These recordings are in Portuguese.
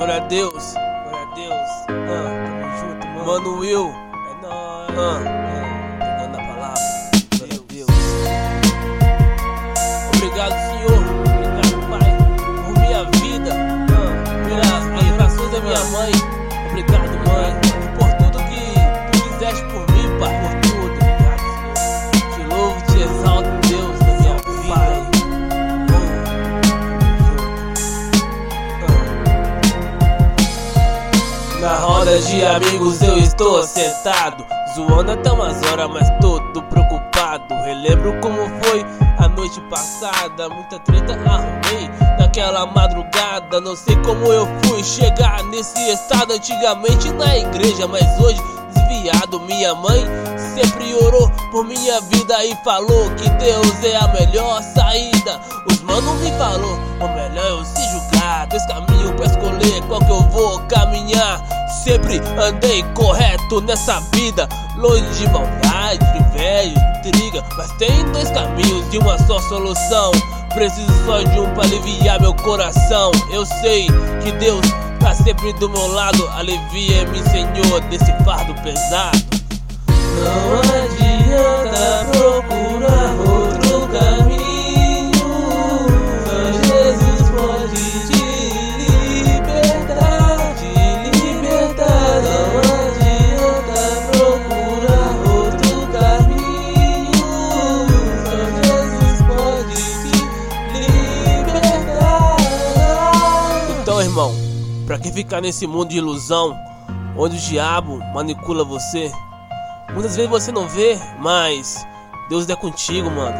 Glória a Deus, glória a Deus. Tamo junto, mano. Mano Will, é nóis. Pegando a palavra. Glória a Deus. Obrigado, Senhor. Obrigado, Pai, por minha vida, pelas orações da minha mãe. Obrigado, mãe, por tudo que tu fizeste por mim, Pai. Por tudo. Obrigado, Senhor. Te louvo, te exalto, Deus, da minha vida. Na roda de amigos eu estou sentado, zoando até umas horas, mas todo preocupado. Relembro como foi a noite passada, muita treta arrumei naquela madrugada. Não sei como eu fui chegar nesse estado, antigamente na igreja, mas hoje desviado. Minha mãe sempre orou por minha vida e falou que Deus é a melhor saída. Os manos me falou, o melhor é eu se julgar, dois caminhos pra escolher qual que eu vou caminhar. Sempre andei correto nessa vida, longe de maldade, de inveja, de intriga. Mas tem dois caminhos de uma só solução, preciso só de um pra aliviar meu coração. Eu sei que Deus tá sempre do meu lado, alivia-me, Senhor, desse fardo pesado. Não adianta procurar outro caminho, só Jesus pode te libertar, Não adianta procurar outro caminho, só Jesus pode te libertar. Então, irmão, pra que ficar nesse mundo de ilusão, onde o diabo manipula você? Muitas vezes você não vê, mas Deus é contigo, mano.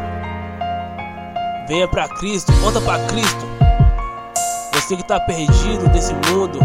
Venha pra Cristo, volta pra Cristo. Você que tá perdido nesse mundo,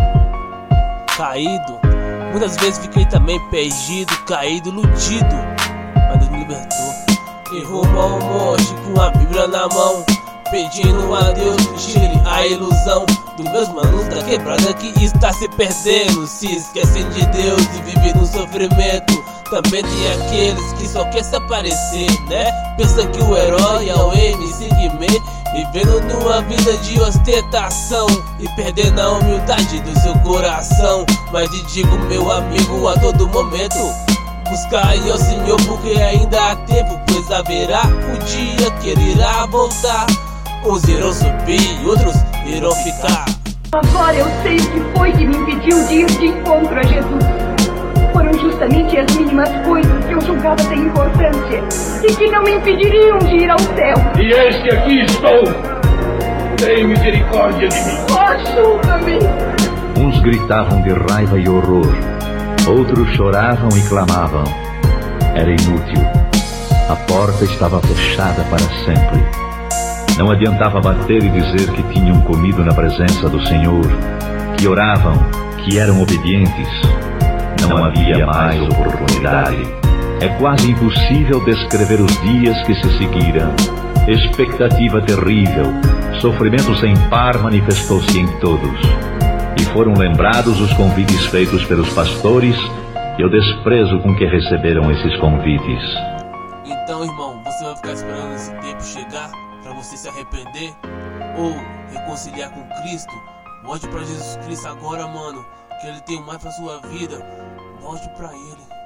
caído. Muitas vezes fiquei também perdido, caído, iludido, mas Deus me libertou. E rumo ao monte com a Bíblia na mão, pedindo a Deus que tire a ilusão dos meus manos da quebrada que está se perdendo, se esquecem de Deus e vivem no sofrimento. Também tem aqueles que só querem se aparecer, né? Pensa que o herói é o MC Guimê, vivendo numa vida de ostentação e perdendo a humildade do seu coração. Mas te digo, meu amigo, a todo momento, buscai ao Senhor porque ainda há tempo, pois haverá o dia que Ele irá voltar. Uns irão subir, outros irão ficar. Agora eu sei o que foi que me impediu de ir de encontro a Jesus. Foram justamente as mínimas coisas que eu julgava sem importância e que não me impediriam de ir ao céu. E eis que aqui estou. Tem misericórdia de mim. Ajuda-me! Uns gritavam de raiva e horror, outros choravam e clamavam. Era inútil. A porta estava fechada para sempre. Não adiantava bater e dizer que tinham comido na presença do Senhor, que oravam, que eram obedientes. Não havia mais oportunidade. É quase impossível descrever os dias que se seguiram. Expectativa terrível, sofrimento sem par manifestou-se em todos. E foram lembrados os convites feitos pelos pastores e o desprezo com que receberam esses convites. Então, irmão, você vai ficar esperando esse tempo chegar para você se arrepender ou reconciliar com Cristo? Volte para Jesus Cristo agora, mano, que Ele tem mais para sua vida. Volte para Ele.